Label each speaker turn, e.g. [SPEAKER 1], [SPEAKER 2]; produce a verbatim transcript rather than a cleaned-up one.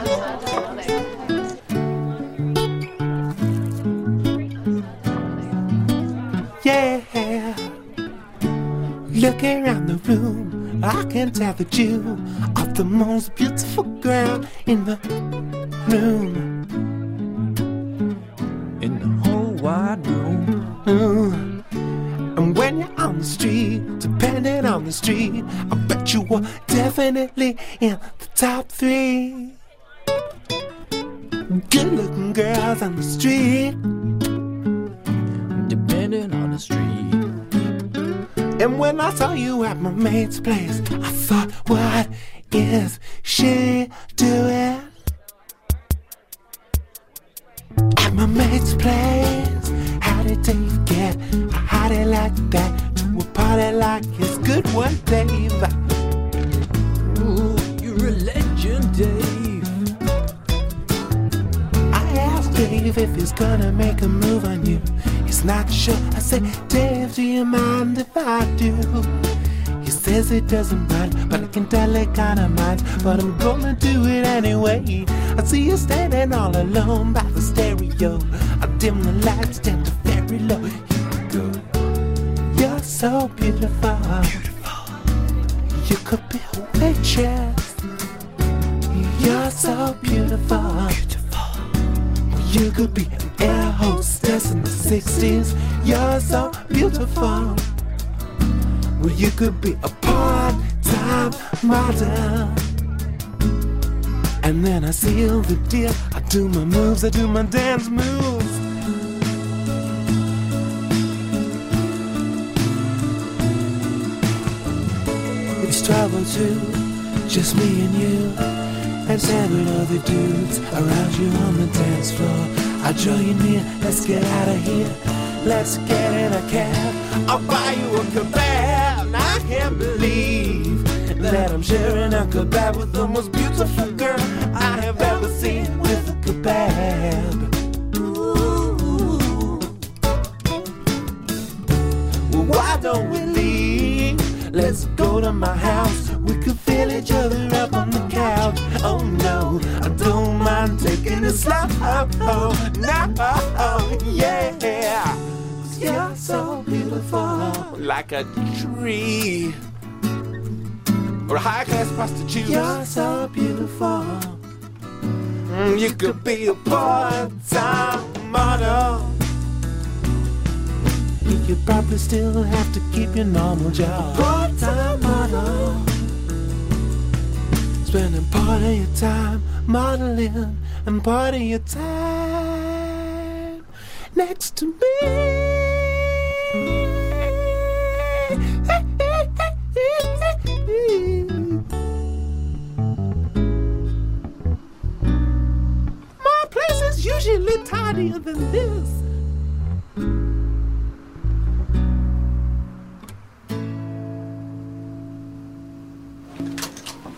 [SPEAKER 1] Yeah, looking around the room, I can tell that you are the most beautiful girl in the room.
[SPEAKER 2] In the whole wide room.
[SPEAKER 1] Mm. And when you're on the street, depending on the street, I bet you were definitely in the top three. Good looking girls on the street,
[SPEAKER 2] Depending on the street.
[SPEAKER 1] and when I saw you at my mate's place, I thought, what is she doing at my mate's place? How did Dave get a hottie like that to a party like his good one, Dave?
[SPEAKER 2] Ooh, you're a legend, Dave.
[SPEAKER 1] I asked Dave if he's gonna make a move on you. He's not sure. I said, Dave, do you mind if I do? He says it doesn't mind, but I can tell it kinda minds. But I'm gonna do it anyway. I see you standing all alone by the stereo. I dim the lights down to very low. Here we go. You're so beautiful. Beautiful. You could be a waitress. You're so beautiful. Beautiful. You could be an air hostess in the sixties. You're so beautiful. Well, you could be a part-time model. And then I seal the deal. I do my moves, I do my dance moves. It's trouble too, just me and you, and seven other dudes around you on the dance floor. I draw you near, let's get out of here. Let's get in a cab, I'll buy you a kebab. I can't believe that I'm sharing a kebab with the most beautiful girl I have ever seen with a kebab. Ooh. Well, why don't we leave? Let's go to my house. We could fill each other up on the couch. Oh no, I don't mind taking a slap. Oh no, yeah. You're so beautiful, like a tree or a high-class prostitute. You're so beautiful. Mm, you could be a part-time model. You probably still have to keep your normal job. Part-time model. Spending part of your time modeling and part of your time next to me. My place is usually tidier than this.